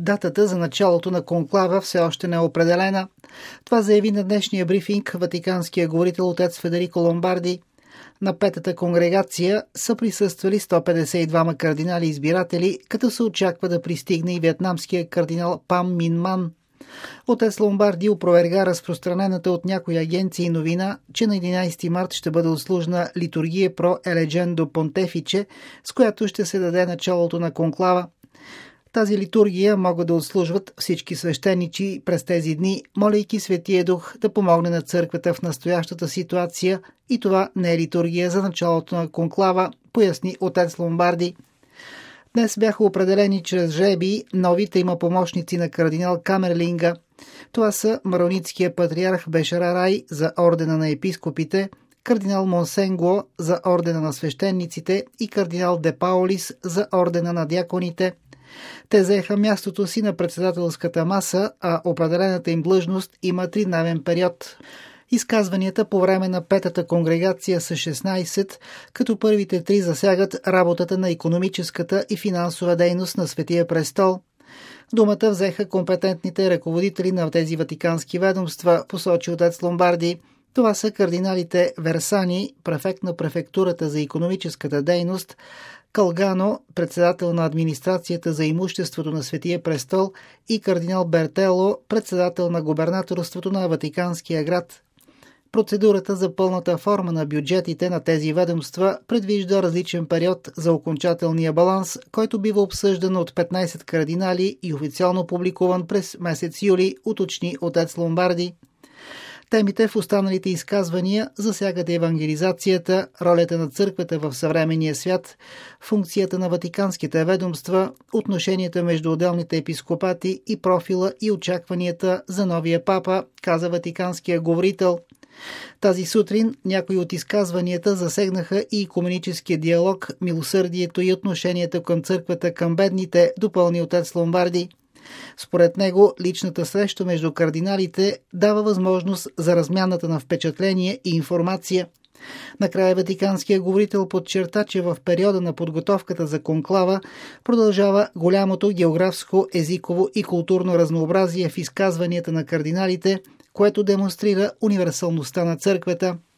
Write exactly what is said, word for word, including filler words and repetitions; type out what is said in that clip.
датата за началото на конклава все още не е определена. Това заяви на днешния брифинг ватиканския говорител отец Федерико Ломбарди. На петата конгрегация са присъствали сто петдесет и двама кардинали избиратели, като се очаква да пристигне и виетнамския кардинал Пам Мин Ман. Отец Ломбарди опроверга разпространената от някои агенции новина, че на единайсети март ще бъде отслужена литургия про Еледжендо Понтефиче, с която ще се даде началото на конклава. Тази литургия могат да отслужват всички свещеници през тези дни, молейки Светия Дух да помогне на църквата в настоящата ситуация, и това не е литургия за началото на конклава, поясни отец Ломбарди. Днес бяха определени чрез жребий новите има помощници на кардинал Камерлинга. Това са маронитския патриарх Бешарарай за ордена на епископите, кардинал Монсенго за ордена на свещениците и кардинал Де Паулис за ордена на дяконите. Те заеха мястото си на председателската маса, а определената им длъжност има тридневен период. Изказванията по време на петата конгрегация са шестнайсет, като първите три засягат работата на икономическата и финансова дейност на Светия престол. Думата взеха компетентните ръководители на тези ватикански ведомства, посочи отец Ломбарди. Това са кардиналите Версани, префект на префектурата за икономическата дейност, Калгано, председател на администрацията за имуществото на Светия престол, и кардинал Бертело, председател на губернаторството на Ватиканския град. Процедурата за пълната форма на бюджетите на тези ведомства предвижда различен период за окончателния баланс, който бива обсъждан от петнайсет кардинали и официално публикуван през месец юли, уточни отец Ломбарди. Темите в останалите изказвания засягат евангелизацията, ролята на църквата в съвременния свят, функцията на ватиканските ведомства, отношенията между отделните епископати и профила и очакванията за новия папа, каза ватиканския говорител. Тази сутрин някои от изказванията засегнаха и икуменическия диалог, милосърдието и отношенията към църквата към бедните, допълни отец Ломбарди. Според него, личната среща между кардиналите дава възможност за размяната на впечатление и информация. Накрая ватиканският говорител подчерта, че в периода на подготовката за конклава продължава голямото географско, езиково и културно разнообразие в изказванията на кардиналите, което демонстрира универсалността на църквата.